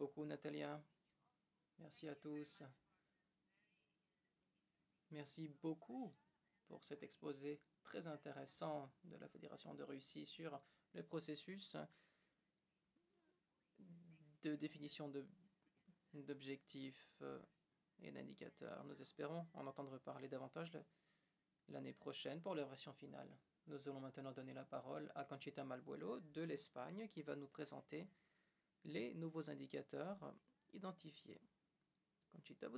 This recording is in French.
beaucoup, Natalia. Merci à tous. Merci beaucoup pour cet exposé très intéressant de la Fédération de Russie sur le processus de définition d'objectifs et d'indicateurs. Nous espérons en entendre parler davantage l'année prochaine pour la version finale. Nous allons maintenant donner la parole à Conchita Malbuelo de l'Espagne qui va nous présenter les nouveaux indicateurs identifiés. Conchita,